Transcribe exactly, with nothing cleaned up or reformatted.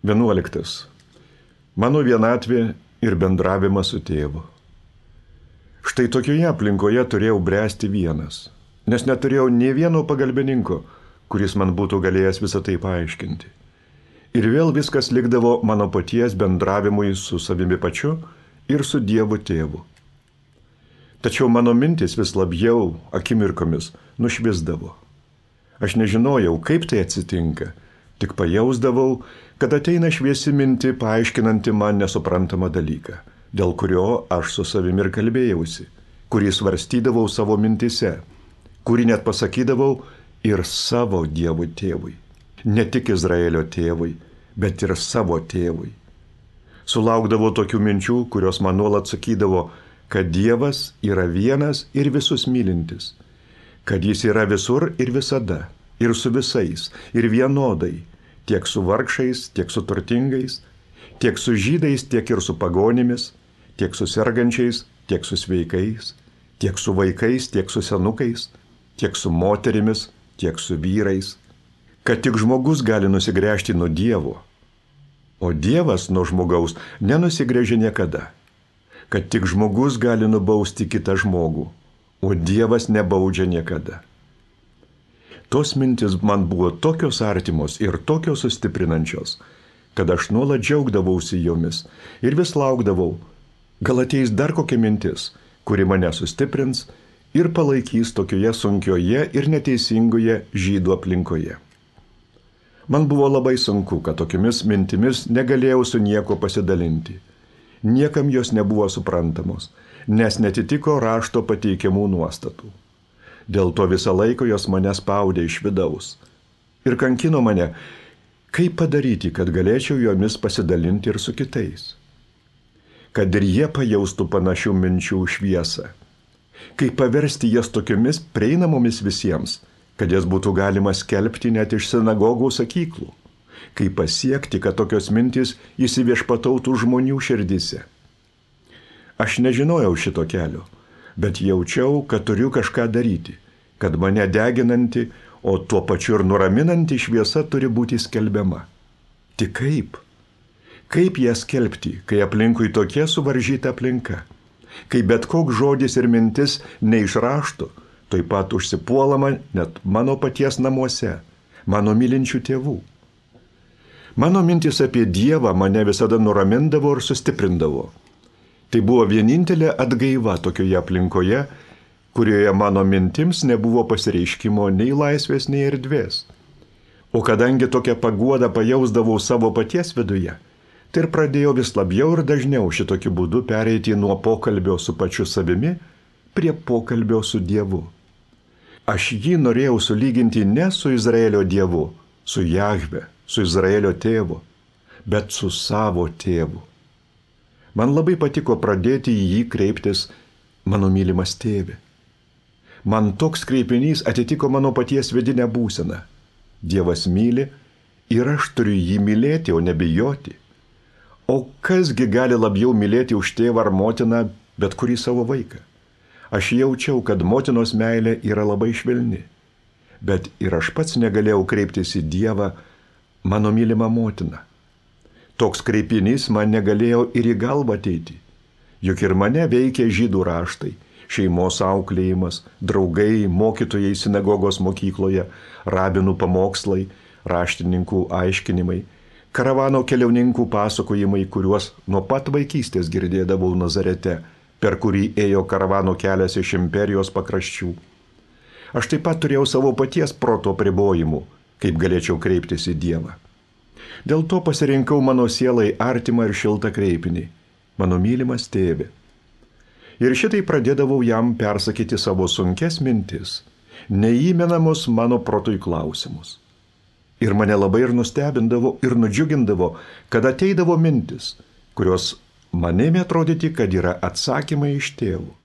Vienuoliktas. Mano vienatvė ir bendravimas su tėvu. Štai tokioje aplinkoje turėjau bręsti vienas, nes neturėjau nė vieno pagalbininko, kuris man būtų galėjęs visą tai paaiškinti. Ir vėl viskas likdavo mano paties bendravimui su savimi pačiu ir su Dievu tėvu. Tačiau mano mintis vis labiau akimirkomis nušvisdavo. Aš nežinojau, kaip tai atsitinka, tik pajausdavau, kad ateina šviesi minti paaiškinanti man nesuprantamą dalyką, dėl kurio aš su savimi ir kalbėjausi, kurį svarstydavau savo mintise, kurį net pasakydavau ir savo Dievo tėvui. Ne tik Izraelio tėvui, bet ir savo tėvui. Sulaukdavau tokių minčių, kurios man nuolat sakydavo, kad Dievas yra vienas ir visus mylintis, kad jis yra visur ir visada, ir su visais, ir vienodai, tiek su vargšais, tiek su turtingais, tiek su žydais, tiek ir su pagonimis, tiek su sergančiais, tiek su sveikais, tiek su vaikais, tiek su senukais, tiek su moterimis, tiek su vyrais, kad tik žmogus gali nusigręžti nuo Dievo, o Dievas nuo žmogaus nenusigręžia niekada, kad tik žmogus gali nubausti kitą žmogų, o Dievas nebaudžia niekada. Tos mintis man buvo tokios artimos ir tokios sustiprinančios, kad aš nuolat džiaugdavausi jomis ir vis laukdavau, gal ateis dar kokia mintis, kuri mane sustiprins ir palaikys tokioje sunkioje ir neteisingoje žydų aplinkoje. Man buvo labai sunku, kad tokiomis mintimis negalėjau su nieko pasidalinti. Niekam jos nebuvo suprantamos, nes netitiko rašto pateikiamų nuostatų. Dėl to visą laiką jos mane spaudė iš vidaus ir kankino mane, kaip padaryti, kad galėčiau jomis pasidalinti ir su kitais. Kad ir jie pajaustų panašių minčių šviesą. Kaip paversti jas tokiomis prieinamomis visiems, kad jas būtų galima skelbti net iš sinagogų sakyklų. Kaip pasiekti, kad tokios mintys įsiviešpatautų žmonių širdise. Aš nežinojau šito kelio, bet jaučiau, kad turiu kažką daryti, kad mane deginanti, o tuo pačiu ir nuraminanti šviesa turi būti skelbiama. Tik kaip? Kaip ją skelbti, kai aplinkui tokia suvaržyta aplinka? Kai bet koks žodis ir mintis neišraštų, taip pat užsipuolama net mano paties namuose, mano mylinčių tėvų. Mano mintis apie Dievą mane visada nuramindavo ir sustiprindavo. Tai buvo vienintelė atgaiva tokioje aplinkoje, kurioje mano mintims nebuvo pasireiškimo nei laisvės, nei erdvės. O kadangi tokią paguodą pajausdavau savo paties viduje, tai ir pradėjau vis labiau ir dažniau šitokiu būdu pereiti nuo pokalbio su pačiu savimi prie pokalbio su Dievu. Aš jį norėjau sulyginti ne su Izraelio Dievu, su Jahve, su Izraelio tėvu, bet su savo tėvu. Man labai patiko pradėti į jį kreiptis mano mylimas tėve. Man toks kreipinys atitiko mano paties vidinę būseną. Dievas myli ir aš turiu jį mylėti, o nebijoti. O kasgi gali labiau mylėti už tėvą ar motiną, bet kurį savo vaiką? Aš jaučiau, kad motinos meilė yra labai švelni, bet ir aš pats negalėjau kreiptis į Dievą, mano mylimą motiną. Toks kreipinys man negalėjo ir į galvą ateiti, juk ir mane veikė žydų raštai, šeimos auklėjimas, draugai, mokytojai sinagogos mokykloje, rabinų pamokslai, raštininkų aiškinimai, karavano keliauninkų pasakojimai, kuriuos nuo pat vaikystės girdėdavau Nazarete, per kurį ėjo karavano kelias iš imperijos pakraščių. Aš taip pat turėjau savo paties proto apribojimų, kaip galėčiau kreiptis į Dievą. Dėl to pasirinkau mano sielai artimą ir šiltą kreipinį, mano mylimas tėve. Ir šitai pradėdavau jam persakyti savo sunkes mintis, neįmenamos mano protui klausimus. Ir mane labai ir nustebindavo ir nudžiugindavo, kad ateidavo mintis, kurios man ėmė atrodyti, kad yra atsakymai iš tėvų.